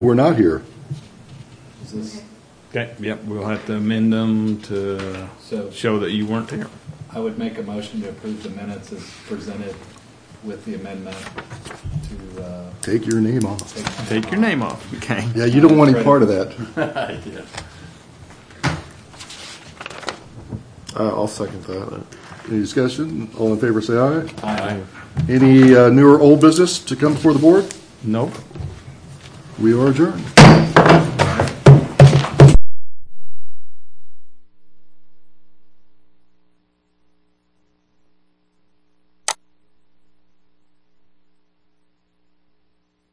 We're not here. Is this, Okay, yep, we'll have to amend them to so show that you weren't there. I would make a motion to approve the minutes as presented with the amendment to Take your name off. Take your name off, okay? Yeah, you don't want any part of that. I did. I'll second that. Any discussion? All in favor, say aye. Aye. Any new or old business to come before the board? Nope. We are adjourned.